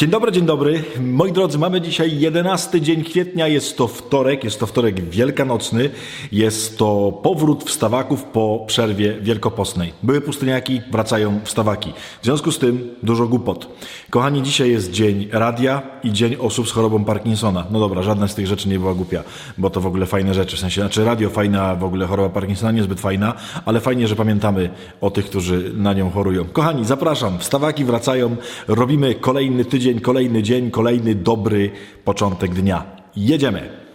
Dzień dobry. Moi drodzy, mamy dzisiaj 11 dzień kwietnia, jest to wtorek wielkanocny, jest to powrót wstawaków po przerwie wielkopostnej. Były pustyniaki, wracają wstawaki. W związku z tym dużo głupot. Kochani, dzisiaj jest dzień radia i dzień osób z chorobą Parkinsona. No dobra, żadna z tych rzeczy nie była głupia, bo to w ogóle fajne rzeczy. W sensie, radio fajna, a w ogóle choroba Parkinsona niezbyt fajna, ale fajnie, że pamiętamy o tych, którzy na nią chorują. Kochani, zapraszam, wstawaki wracają, robimy kolejny tydzień, kolejny dzień, kolejny dobry początek dnia. Jedziemy!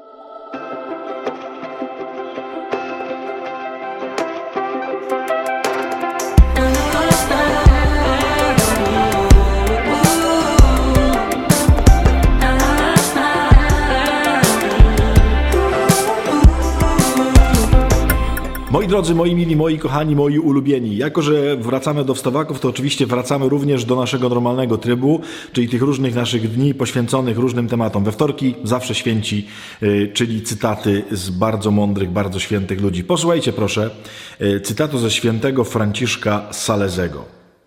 Moi drodzy, moi mili, moi kochani, moi ulubieni, jako że wracamy do wstawaków, to oczywiście wracamy również do naszego normalnego trybu, czyli tych różnych naszych dni poświęconych różnym tematom. We wtorki zawsze święci, czyli cytaty z bardzo mądrych, bardzo świętych ludzi. Posłuchajcie proszę cytatu ze świętego Franciszka Salezego.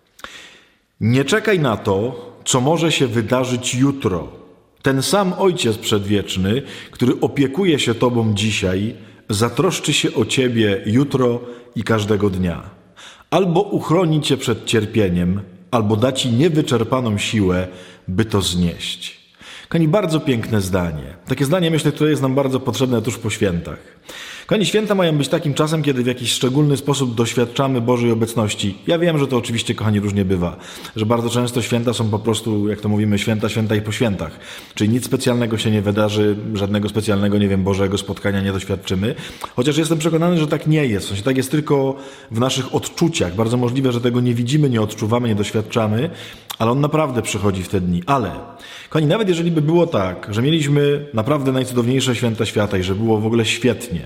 Nie czekaj na to, co może się wydarzyć jutro. Ten sam Ojciec Przedwieczny, który opiekuje się Tobą dzisiaj, zatroszczy się o Ciebie jutro i każdego dnia. Albo uchroni Cię przed cierpieniem, albo da Ci niewyczerpaną siłę, by to znieść. Kochani, bardzo piękne zdanie. Takie zdanie, myślę, które jest nam bardzo potrzebne tuż po świętach. Kochani, święta mają być takim czasem, kiedy w jakiś szczególny sposób doświadczamy Bożej obecności. Ja wiem, że to oczywiście, kochani, różnie bywa. Że bardzo często święta są po prostu, jak to mówimy, święta i po świętach. Czyli nic specjalnego się nie wydarzy, żadnego specjalnego, Bożego spotkania nie doświadczymy. Chociaż jestem przekonany, że tak nie jest. W sensie tak jest tylko w naszych odczuciach. Bardzo możliwe, że tego nie widzimy, nie odczuwamy, nie doświadczamy, ale on naprawdę przychodzi w te dni. Ale, kochani, nawet jeżeli by było tak, że mieliśmy naprawdę najcudowniejsze święta świata i że było w ogóle świetnie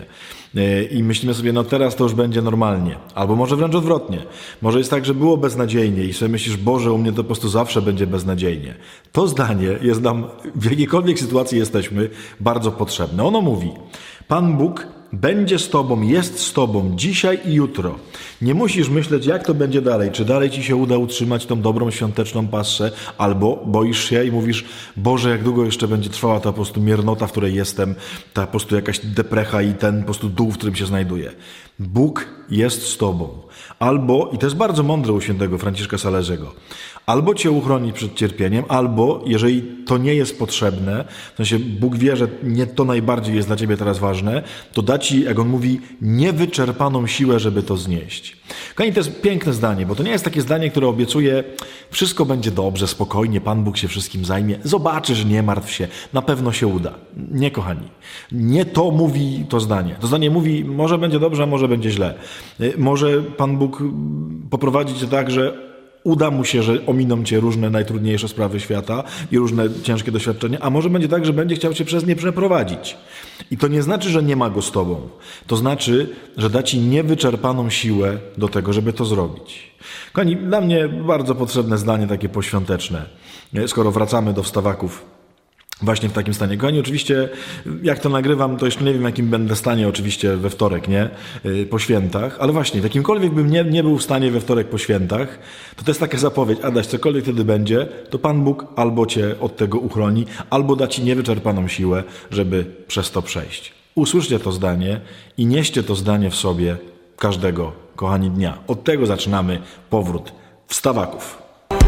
i myślimy sobie, no teraz to już będzie normalnie, albo może wręcz odwrotnie. Może jest tak, że było beznadziejnie i sobie myślisz, Boże, u mnie to po prostu zawsze będzie beznadziejnie. To zdanie jest nam, w jakiejkolwiek sytuacji jesteśmy, bardzo potrzebne. Ono mówi, Pan Bóg będzie z Tobą, jest z Tobą dzisiaj i jutro. Nie musisz myśleć, jak to będzie dalej. Czy dalej Ci się uda utrzymać tą dobrą, świąteczną passę, albo boisz się i mówisz, Boże, jak długo jeszcze będzie trwała ta po prostu miernota, w której jestem, ta po prostu jakaś deprecha i ten po prostu dół, w którym się znajduję. Bóg jest z Tobą. Albo, i to jest bardzo mądre u świętego Franciszka Salezego, albo Cię uchroni przed cierpieniem, albo, jeżeli to nie jest potrzebne, w sensie Bóg wie, że nie to najbardziej jest dla Ciebie teraz ważne, to da Ci, jak On mówi, niewyczerpaną siłę, żeby to znieść. Kochani, to jest piękne zdanie, bo to nie jest takie zdanie, które obiecuje, wszystko będzie dobrze, spokojnie, Pan Bóg się wszystkim zajmie, zobaczysz, nie martw się, na pewno się uda. Nie, kochani. Nie to mówi to zdanie. To zdanie mówi, może będzie dobrze, a może będzie źle. Może Pan Bóg poprowadzi Cię tak, że uda mu się, że ominą Cię różne najtrudniejsze sprawy świata i różne ciężkie doświadczenia, a może będzie tak, że będzie chciał Cię przez nie przeprowadzić. I to nie znaczy, że nie ma Go z Tobą. To znaczy, że da Ci niewyczerpaną siłę do tego, żeby to zrobić. Kochani, dla mnie bardzo potrzebne zdanie takie poświąteczne, skoro wracamy do wstawaków. Właśnie w takim stanie. Kochani, oczywiście, jak to nagrywam, to jeszcze nie wiem, jakim będę stanie oczywiście we wtorek, nie? Po świętach, ale właśnie, w jakimkolwiek bym nie był w stanie we wtorek po świętach, to jest taka zapowiedź, Adaś, cokolwiek wtedy będzie, to Pan Bóg albo Cię od tego uchroni, albo da Ci niewyczerpaną siłę, żeby przez to przejść. Usłyszcie to zdanie i nieście to zdanie w sobie każdego, kochani, dnia. Od tego zaczynamy powrót wstawaków.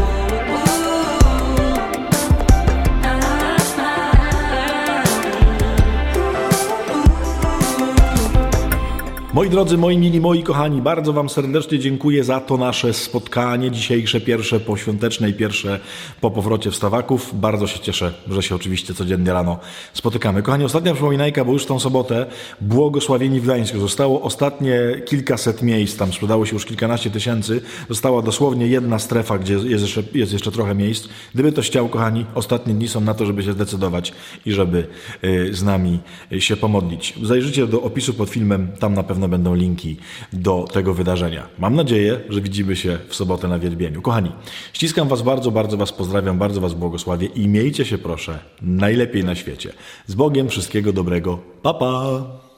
Moi drodzy, moi mili, moi kochani, bardzo Wam serdecznie dziękuję za to nasze spotkanie dzisiejsze, pierwsze poświąteczne i pierwsze po powrocie wstawaków. Bardzo się cieszę, że się oczywiście codziennie rano spotykamy. Kochani, ostatnia przypominajka, bo już w tą sobotę Błogosławieni w Gdańsku zostało ostatnie kilkaset miejsc, tam sprzedało się już kilkanaście tysięcy, została dosłownie jedna strefa, gdzie jest jeszcze trochę miejsc. Gdyby to chciał, kochani, ostatnie dni są na to, żeby się zdecydować i żeby z nami się pomodlić. Zajrzyjcie do opisu pod filmem, tam na pewno będą linki do tego wydarzenia. Mam nadzieję, że widzimy się w sobotę na wielbieniu. Kochani, ściskam Was bardzo, bardzo Was pozdrawiam, bardzo Was błogosławię i miejcie się proszę najlepiej na świecie. Z Bogiem, wszystkiego dobrego. Pa, pa!